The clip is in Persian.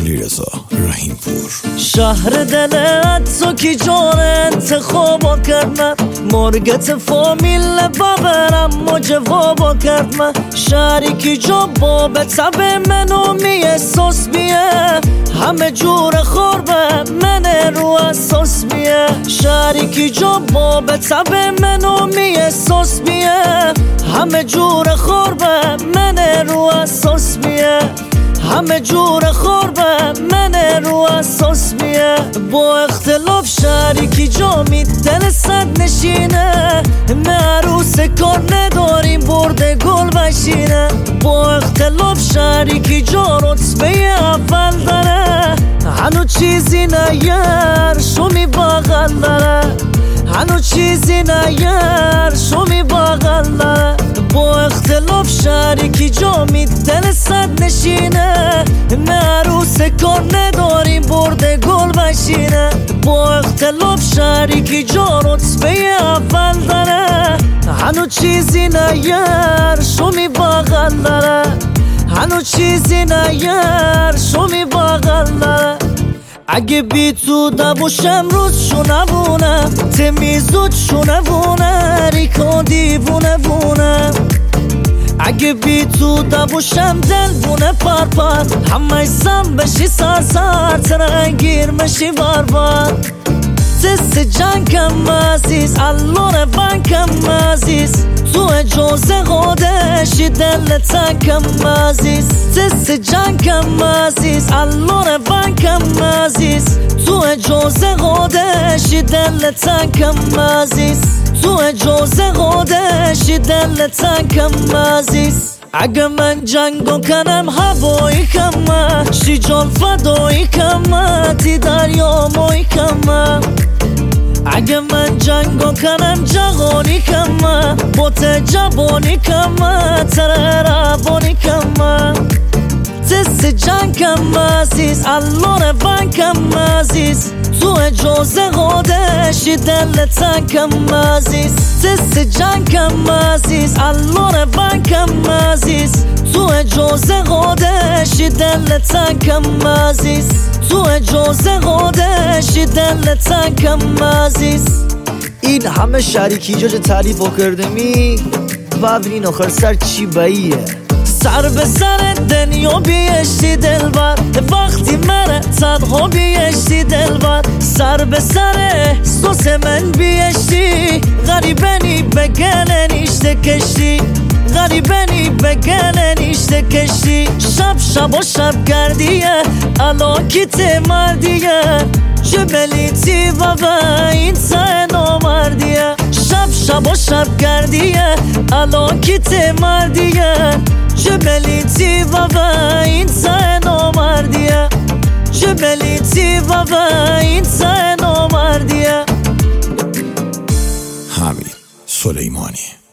علیرضا رحیمپور. شهر دلت تو کی جور انتخابا کرد من، مرگت فامیل بابرم ما جوابا کرد من. شهری کی جا باب تب منو می احساس بیه، همه جور خوربه من رو اساس بیه. شهری کی جا باب تب منو می احساس بیه، همه جور خوربه من رو اساس بیه. همه جور خوربه من رو اساس میه. با اختلاف شریکی جامی دل صد نشینه، معروس کار نداریم برده گل بشینه. با اختلاف شریکی جا رتبه اول داره، هنو چیزی نیر شمی بغل داره، هنو چیزی نیر شمی بغل داره. با اختلاف شریکی جامی دل صد نشینه، معروس کار نداریم برده گل بشینه. با اختلاف شریکی جا رتبه اول داره، هنو چیزی نیر شمی بغل داره، هنو چیزی نیر شمی بغل داره. اگه بی تو دبوشم روز شونبونه، تمیزود شونبونه ریکا دیوونه بونه. اگه بی تو دبوشم دل بونه پرپر، همه زن بشی سرسر ترنگیر مشی بربر. تست جنگم عزیز اللور بنکم عزیز، تو اجازه قادشی دل تنکم عزیز. تست جنگم عزیز اللور بنکم عزیز، تو اجازه قادشی دل تنکم عزیز. تو اجازه قادشی دل تنکم عزیز. اگه من جنگو کنم هوایی کمه، شیجان فدایی کمه، تی دریا مایی کمه. اگه من جنگو کنم جغانی کمه، بوت جبانی کمه، تره ربانی کمه. تست جنگم عزیز اللور بنکم عزیز، تو اجازه قادشی دل تنکم عزیز. تست جنگم عزیز اللور بنکم عزیز، تو اجازه قادشی دل تنکم عزیز. تو اجازه قادشی دل تنکم عزیز. این همه شریکی جاج تعریف کردمی و ببینین آخر سر چی باییه. سر به سر دنیا بیشتی دلبر، وقتی من تنها بیشتی دلبر. سر به سر احساس من بیشتی، غریبنی به گل نیشته کشتی، غریبنی به گل نیشته کشتی. شب شب و شب گردیه علاکیت مردیه، جبلیتی و این سه نامردیه. شب شب و شب گردیه علاکیت مردیه، جبلیتی و این سه نامردیه، جبلیتی و این سه نامردیه. حمید سلیمانی.